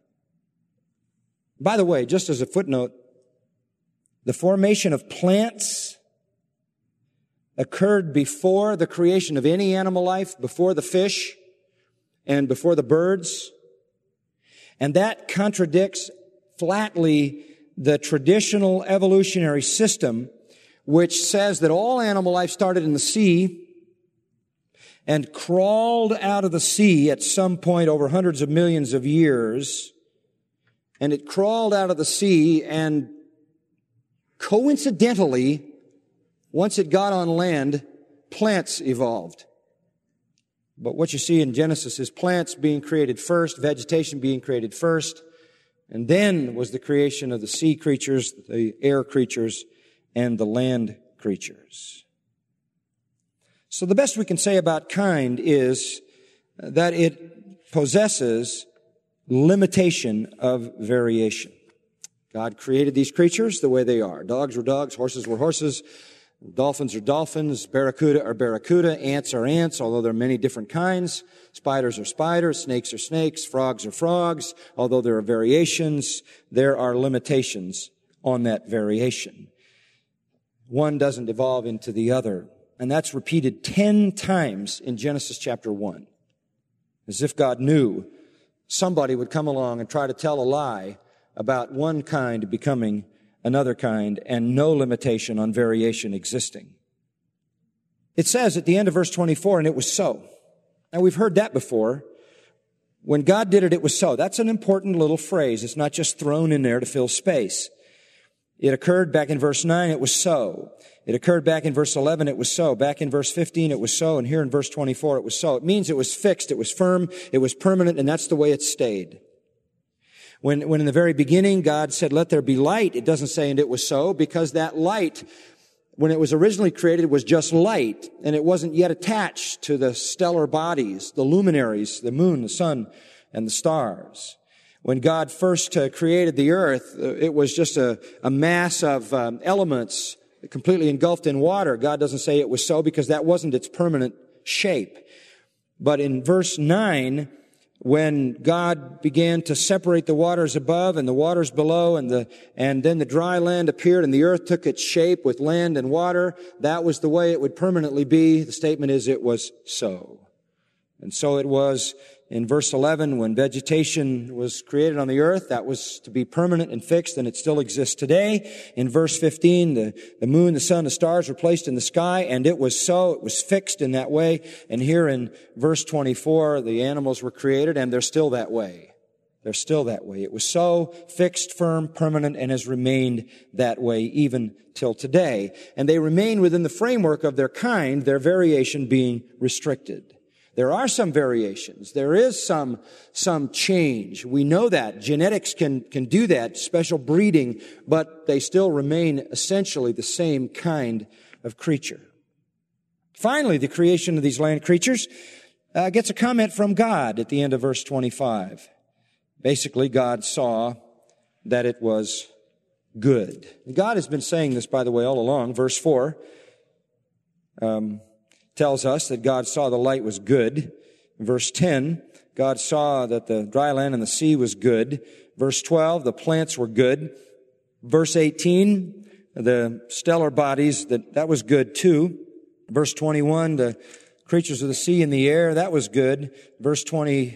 Speaker 2: By the way, just as a footnote, the formation of plants occurred before the creation of any animal life, before the fish and before the birds. And that contradicts flatly the traditional evolutionary system, which says that all animal life started in the sea and crawled out of the sea at some point over hundreds of millions of years. And it crawled out of the sea, and coincidentally, once it got on land, plants evolved. But what you see in Genesis is plants being created first, vegetation being created first, and then was the creation of the sea creatures, the air creatures, and the land creatures. So the best we can say about kind is that it possesses limitation of variation. God created these creatures the way they are. Dogs were dogs, horses were horses, dolphins are dolphins, barracuda are barracuda, ants are ants, although there are many different kinds. Spiders are spiders, snakes are snakes, frogs are frogs. Although there are variations, there are limitations on that variation. One doesn't evolve into the other. And that's repeated ten times in Genesis chapter one. As if God knew somebody would come along and try to tell a lie about one kind becoming another kind and no limitation on variation existing. It says at the end of verse twenty-four, and it was so. Now we've heard that before. When God did it, it was so. That's an important little phrase. It's not just thrown in there to fill space. It occurred back in verse nine, it was so. It occurred back in verse eleven, it was so. Back in verse fifteen, it was so. And here in verse twenty-four, it was so. It means it was fixed, it was firm, it was permanent, and that's the way it stayed. When, when in the very beginning God said, let there be light, it doesn't say, and it was so, because that light, when it was originally created, was just light, and it wasn't yet attached to the stellar bodies, the luminaries, the moon, the sun, and the stars. When God first uh, created the earth, uh, it was just a, a mass of um, elements completely engulfed in water. God doesn't say it was so because that wasn't its permanent shape. But in verse nine, when God began to separate the waters above and the waters below, and the and then the dry land appeared and the earth took its shape with land and water, that was the way it would permanently be. The statement is it was so. And so it was in verse eleven, when vegetation was created on the earth, that was to be permanent and fixed, and it still exists today. In verse fifteen, the, the moon, the sun, the stars were placed in the sky, and it was so. It was fixed in that way. And here in verse twenty-four, the animals were created, and they're still that way. They're still that way. It was so, fixed, firm, permanent, and has remained that way even till today. And they remain within the framework of their kind, their variation being restricted. There are some variations. There is some, some change. We know that. Genetics can, can do that, special breeding, but they still remain essentially the same kind of creature. Finally, the creation of these land creatures uh, gets a comment from God at the end of verse twenty-five. Basically, God saw that it was good. God has been saying this, by the way, all along. Verse four, um, tells us that God saw the light was good. Verse ten, God saw that the dry land and the sea was good. Verse twelve, the plants were good. Verse eighteen, the stellar bodies, that, that was good too. Verse twenty-one, the creatures of the sea and the air, that was good. Verse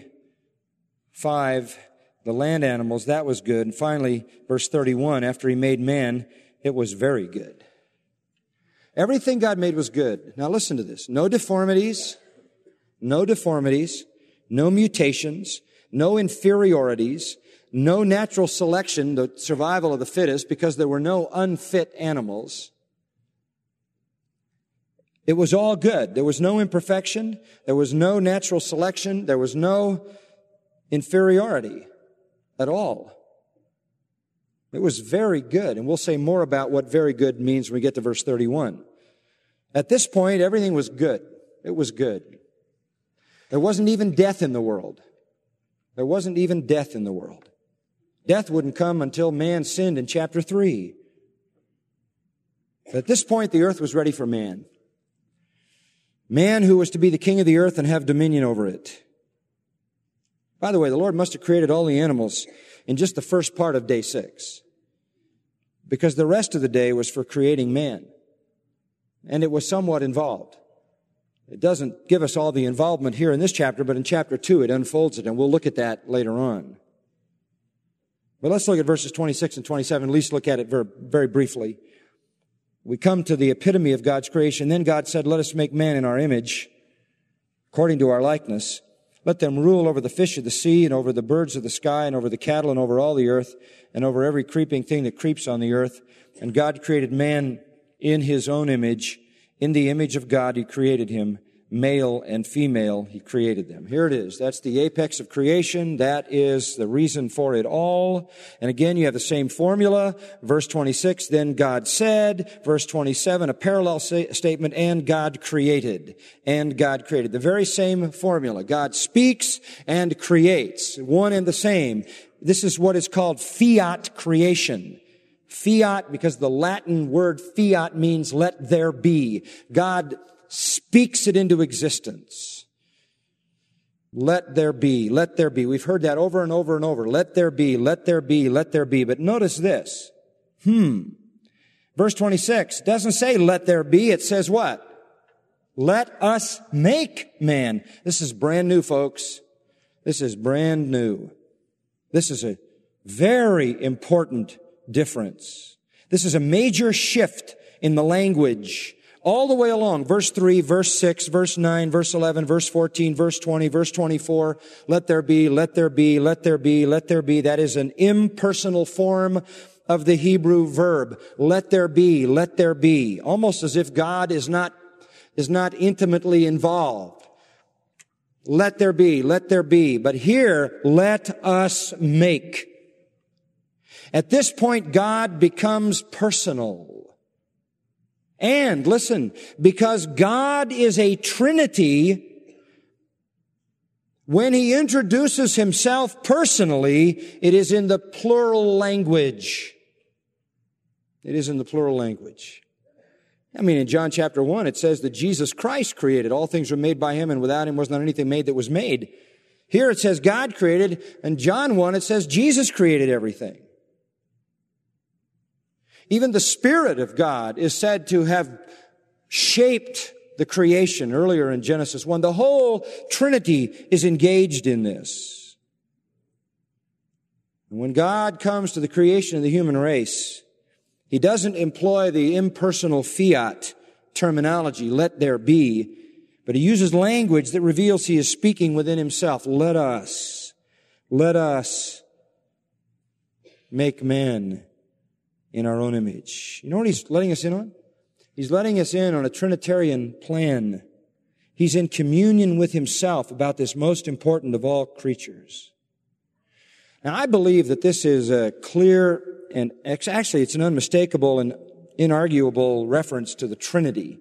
Speaker 2: twenty-five, the land animals, that was good. And finally, verse thirty-one, after he made man, it was very good. Everything God made was good. Now listen to this. No deformities, no deformities, no mutations, no inferiorities, no natural selection, the survival of the fittest, because there were no unfit animals. It was all good. There was no imperfection. There was no natural selection. There was no inferiority at all. It was very good. And we'll say more about what very good means when we get to verse thirty-one. At this point, everything was good. It was good. There wasn't even death in the world. There wasn't even death in the world. Death wouldn't come until man sinned in chapter three. But at this point, the earth was ready for man. Man who was to be the king of the earth and have dominion over it. By the way, the Lord must have created all the animals in just the first part of day six, because the rest of the day was for creating man. And it was somewhat involved. It doesn't give us all the involvement here in this chapter, but in chapter two it unfolds it, and we'll look at that later on. But let's look at verses twenty-six and twenty-seven, at least look at it very, very briefly. We come to the epitome of God's creation. Then God said, let us make man in our image, according to our likeness. Let them rule over the fish of the sea, and over the birds of the sky, and over the cattle, and over all the earth, and over every creeping thing that creeps on the earth. And God created man in his own image. In the image of God he created him. Male and female, He created them. Here it is. That's the apex of creation. That is the reason for it all. And again, you have the same formula. Verse twenty-six, then God said. Verse twenty-seven, a parallel sa- statement, and God created. And God created. The very same formula. God speaks and creates. One and the same. This is what is called fiat creation. Fiat, because the Latin word fiat means let there be. God speaks it into existence. Let there be, let there be. We've heard that over and over and over. Let there be, let there be, let there be. But notice this. Hmm. Verse twenty-six doesn't say let there be. It says what? Let us make man. This is brand new, folks. This is brand new. This is a very important difference. This is a major shift in the language. All the way along, verse three, verse six, verse nine, verse eleven, verse fourteen, verse twenty, verse twenty-four, let there be, let there be, let there be, let there be. That is an impersonal form of the Hebrew verb. Let there be, let there be. Almost as if God is not, is not intimately involved. Let there be, let there be. But here, let us make. At this point, God becomes personal. And listen, because God is a Trinity, when He introduces Himself personally, it is in the plural language. It is in the plural language. I mean, in John chapter one, it says that Jesus Christ created. All things were made by Him, and without Him was not anything made that was made. Here it says God created, and John one, it says Jesus created everything. Even the Spirit of God is said to have shaped the creation earlier in Genesis one. The whole Trinity is engaged in this. And when God comes to the creation of the human race, He doesn't employ the impersonal fiat terminology, let there be, but He uses language that reveals He is speaking within Himself. Let us, let us make man in our own image. You know what He's letting us in on? He's letting us in on a Trinitarian plan. He's in communion with Himself about this most important of all creatures. Now, I believe that this is a clear and actually it's an unmistakable and inarguable reference to the Trinity.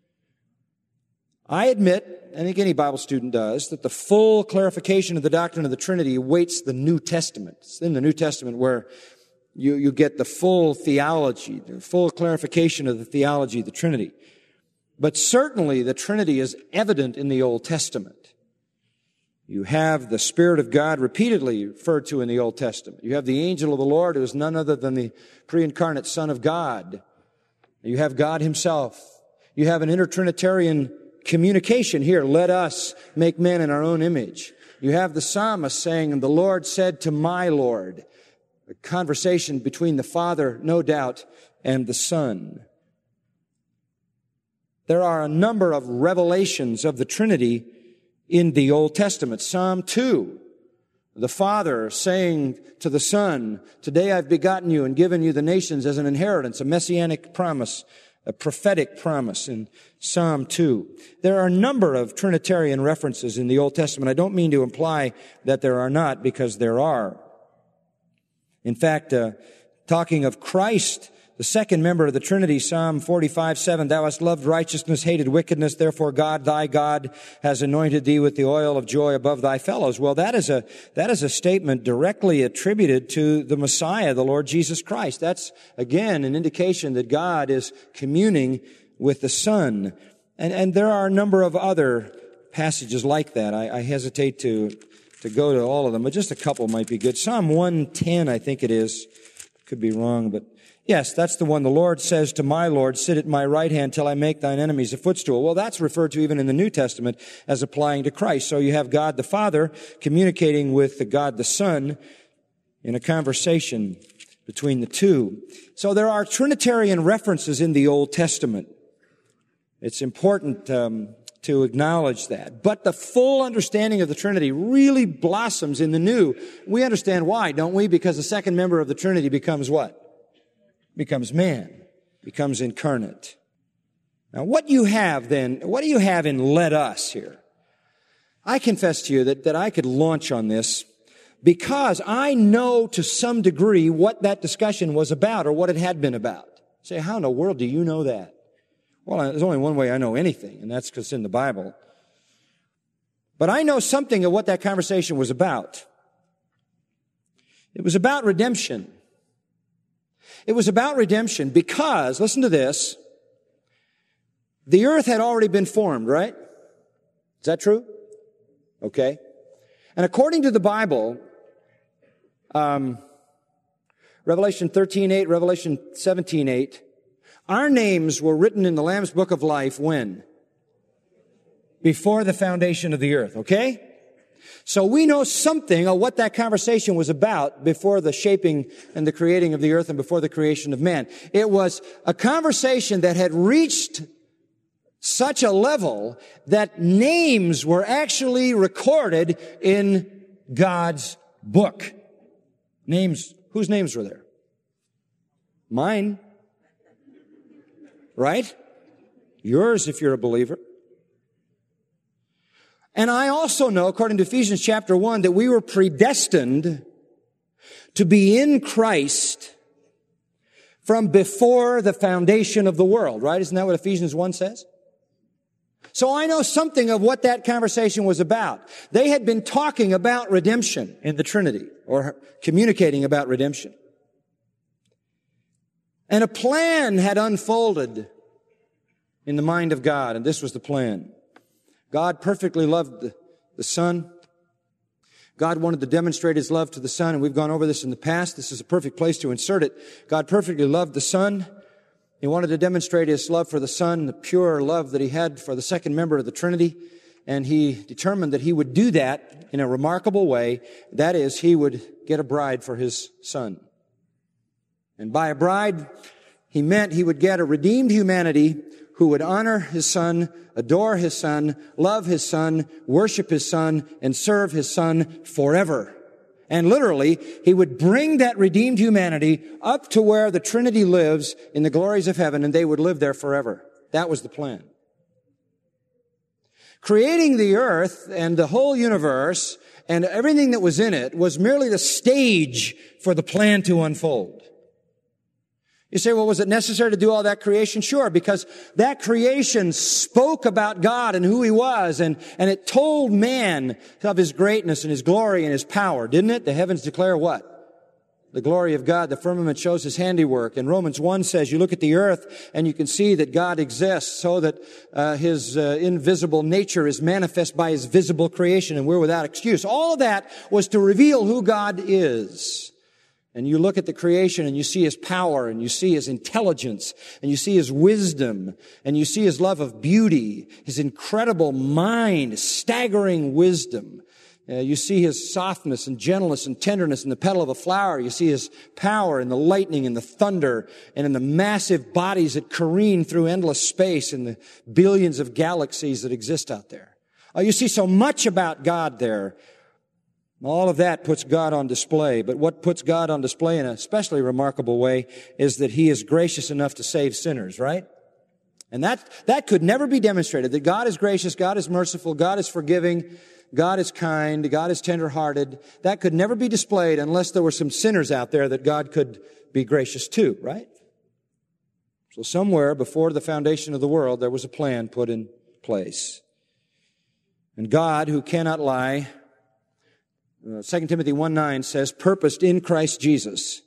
Speaker 2: I admit, I think any Bible student does, that the full clarification of the doctrine of the Trinity awaits the New Testament. It's in the New Testament where You, you get the full theology, the full clarification of the theology of the Trinity. But certainly the Trinity is evident in the Old Testament. You have the Spirit of God repeatedly referred to in the Old Testament. You have the angel of the Lord who is none other than the pre-incarnate Son of God. You have God Himself. You have an intertrinitarian communication here. Let us make man in our own image. You have the psalmist saying, the Lord said to my Lord. A conversation between the Father, no doubt, and the Son. There are a number of revelations of the Trinity in the Old Testament. Psalm two, the Father saying to the Son, today I've begotten you and given you the nations as an inheritance, a messianic promise, a prophetic promise in Psalm two. There are a number of Trinitarian references in the Old Testament. I don't mean to imply that there are not, because there are. In fact, uh, talking of Christ, the second member of the Trinity, Psalm forty-five, seven, thou hast loved righteousness, hated wickedness, therefore God, thy God, has anointed thee with the oil of joy above thy fellows. Well, that is a, that is a statement directly attributed to the Messiah, the Lord Jesus Christ. That's, again, an indication that God is communing with the Son. And, and there are a number of other passages like that. I, I hesitate to to go to all of them, but just a couple might be good. Psalm one ten, I think it is. Could be wrong, but yes, that's the one. The Lord says to my Lord, sit at my right hand till I make thine enemies a footstool. Well, that's referred to even in the New Testament as applying to Christ. So you have God the Father communicating with the God the Son in a conversation between the two. So there are Trinitarian references in the Old Testament. It's important um, to acknowledge that. But the full understanding of the Trinity really blossoms in the New. We understand why, don't we? Because the second member of the Trinity becomes what? Becomes man. Becomes incarnate. Now, what you have then, what do you have in "let us" here? I confess to you that, that I could launch on this because I know to some degree what that discussion was about or what it had been about. You say, how in the world do you know that? Well, there's only one way I know anything, and that's because it's in the Bible. But I know something of what that conversation was about. It was about redemption. It was about redemption because, listen to this, the earth had already been formed, right? Is that true? Okay. And according to the Bible, um, Revelation thirteen eight, Revelation seventeen eight, our names were written in the Lamb's Book of Life when? Before the foundation of the earth, okay? So we know something of what that conversation was about before the shaping and the creating of the earth and before the creation of man. It was a conversation that had reached such a level that names were actually recorded in God's book. Names, whose names were there? Mine. Right? Yours if you're a believer. And I also know, according to Ephesians chapter one, that we were predestined to be in Christ from before the foundation of the world, right? Isn't that what Ephesians one says? So I know something of what that conversation was about. They had been talking about redemption in the Trinity, or communicating about redemption. And a plan had unfolded in the mind of God, and this was the plan. God perfectly loved the, the Son. God wanted to demonstrate His love to the Son, and we've gone over this in the past. This is a perfect place to insert it. God perfectly loved the Son. He wanted to demonstrate His love for the Son, the pure love that He had for the second member of the Trinity. And He determined that He would do that in a remarkable way. That is, He would get a bride for His Son. And by a bride, He meant He would get a redeemed humanity who would honor His Son, adore His Son, love His Son, worship His Son, and serve His Son forever. And literally, He would bring that redeemed humanity up to where the Trinity lives in the glories of heaven, and they would live there forever. That was the plan. Creating the earth and the whole universe and everything that was in it was merely the stage for the plan to unfold. You say, well, was it necessary to do all that creation? Sure, because that creation spoke about God and who He was, and, and it told man of His greatness and His glory and His power, didn't it? The heavens declare what? The glory of God. The firmament shows His handiwork. And Romans one says, you look at the earth and you can see that God exists so that uh, His uh, invisible nature is manifest by His visible creation, and we're without excuse. All of that was to reveal who God is. And you look at the creation and you see His power and you see His intelligence and you see His wisdom and you see His love of beauty, His incredible mind, staggering wisdom. Uh, you see His softness and gentleness and tenderness in the petal of a flower. You see His power in the lightning and the thunder and in the massive bodies that careen through endless space and the billions of galaxies that exist out there. Uh, you see so much about God there. All of that puts God on display. But what puts God on display in a especially remarkable way is that He is gracious enough to save sinners, right? And that, that could never be demonstrated, that God is gracious, God is merciful, God is forgiving, God is kind, God is tender-hearted. That could never be displayed unless there were some sinners out there that God could be gracious to, right? So somewhere before the foundation of the world, there was a plan put in place. And God, who cannot lie, Uh, Second Timothy one nine says, purposed in Christ Jesus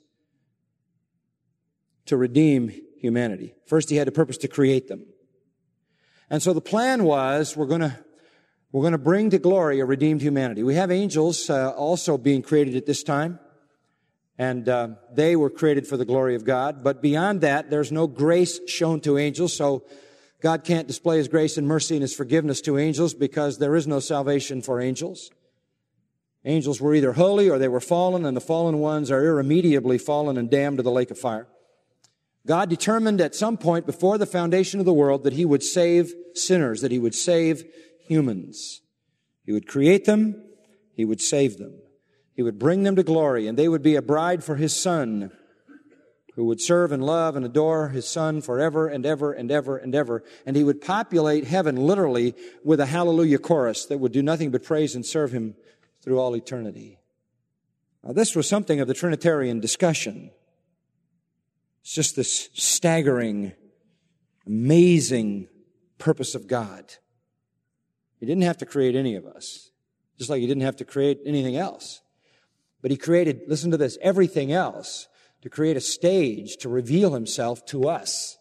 Speaker 2: to redeem humanity. First, He had a purpose to create them. And so the plan was, we're going to, we're going to bring to glory a redeemed humanity. We have angels uh, also being created at this time. And uh, they were created for the glory of God. But beyond that, there's no grace shown to angels. So God can't display His grace and mercy and His forgiveness to angels because there is no salvation for angels. Angels were either holy or they were fallen, and the fallen ones are irremediably fallen and damned to the lake of fire. God determined at some point before the foundation of the world that He would save sinners, that He would save humans. He would create them, He would save them. He would bring them to glory, and they would be a bride for His Son, who would serve and love and adore his Son forever and ever and ever and ever. And he would populate heaven literally with a hallelujah chorus that would do nothing but praise and serve him through all eternity. Now, this was something of the Trinitarian discussion. It's just this staggering, amazing purpose of God. He didn't have to create any of us, just like he didn't have to create anything else. But he created, listen to this, everything else to create a stage to reveal himself to us.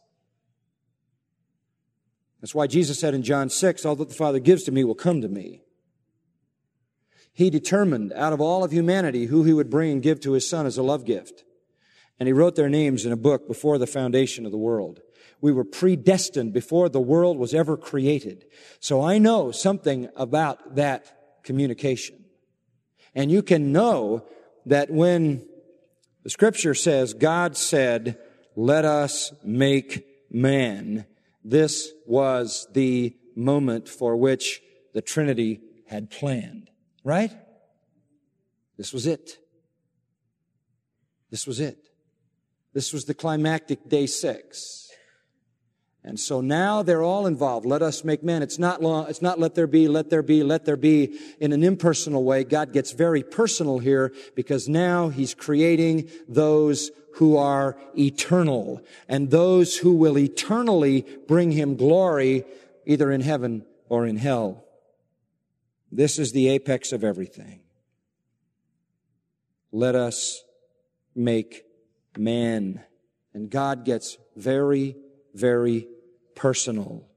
Speaker 2: That's why Jesus said in John six, all that the Father gives to me will come to me. He determined out of all of humanity who he would bring and give to his Son as a love gift. And he wrote their names in a book before the foundation of the world. We were predestined before the world was ever created. So I know something about that communication. And you can know that when the Scripture says, God said, let us make man, this was the moment for which the Trinity had planned. Right? This was it. This was it. This was the climactic day six. And so now they're all involved. Let us make man. It's not long, it's not let there be, let there be, let there be in an impersonal way. God gets very personal here because now he's creating those who are eternal and those who will eternally bring him glory either in heaven or in hell. This is the apex of everything. Let us make man. And God gets very, very personal.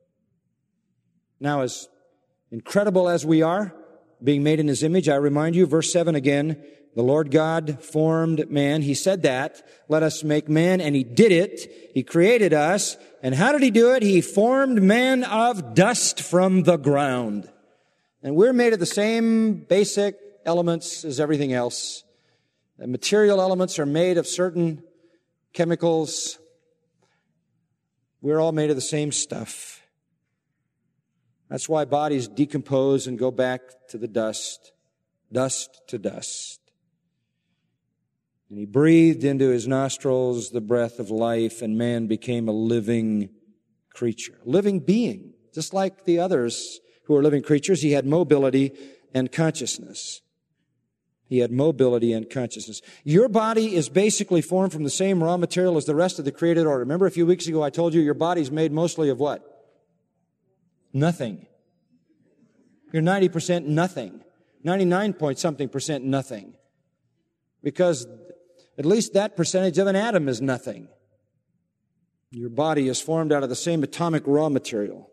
Speaker 2: Now, as incredible as we are, being made in his image, I remind you, verse seven again, the Lord God formed man. He said that, let us make man, and he did it. He created us. And how did he do it? He formed man of dust from the ground. And we're made of the same basic elements as everything else. The material elements are made of certain chemicals. We're all made of the same stuff. That's why bodies decompose and go back to the dust, dust to dust. And he breathed into his nostrils the breath of life, and man became a living creature, a living being, just like the others who are living creatures. He had mobility and consciousness. He had mobility and consciousness. Your body is basically formed from the same raw material as the rest of the created order. Remember a few weeks ago I told you your body's made mostly of what? Nothing. You're ninety percent nothing. ninety-nine point something percent nothing. Because at least that percentage of an atom is nothing. Your body is formed out of the same atomic raw material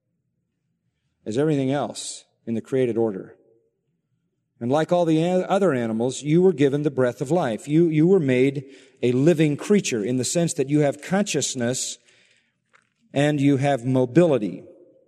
Speaker 2: as everything else in the created order. And like all the other animals, you were given the breath of life. You, you were made a living creature in the sense that you have consciousness and you have mobility.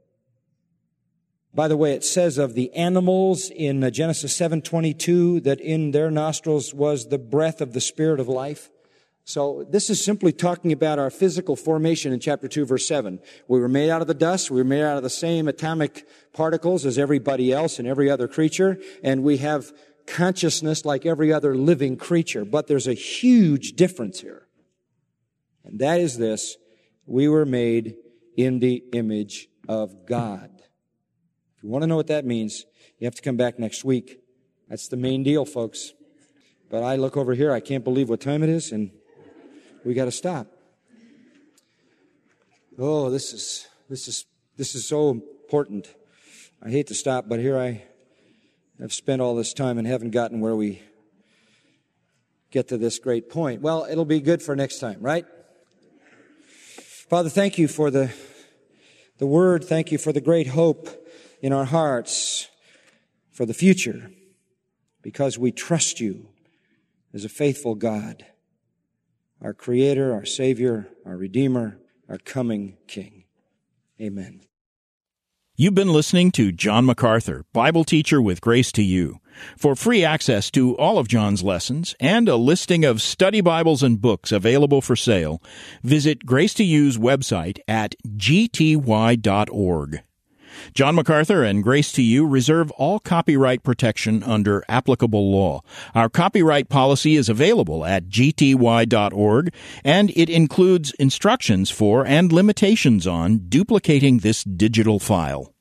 Speaker 2: By the way, it says of the animals in Genesis seven twenty-two that in their nostrils was the breath of the Spirit of life. So this is simply talking about our physical formation in chapter two, verse seven. We were made out of the dust. We were made out of the same atomic particles as everybody else and every other creature. And we have consciousness like every other living creature. But there's a huge difference here. And that is this. We were made in the image of God. If you want to know what that means, you have to come back next week. That's the main deal, folks. But I look over here, I can't believe what time it is, and we got to stop. Oh, this is this is this is so important. I hate to stop, but here I have spent all this time and haven't gotten where we get to this great point. Well, it'll be good for next time, right? Father, thank you for the the word. Thank you for the great hope in our hearts for the future, because we trust you as a faithful God, our Creator, our Savior, our Redeemer, our coming King. Amen.
Speaker 1: You've been listening to John MacArthur, Bible teacher with Grace to You. For free access to all of John's lessons and a listing of study Bibles and books available for sale, visit Grace to You's website at g t y dot org. John MacArthur and Grace to You reserve all copyright protection under applicable law. Our copyright policy is available at g t y dot org, and it includes instructions for and limitations on duplicating this digital file.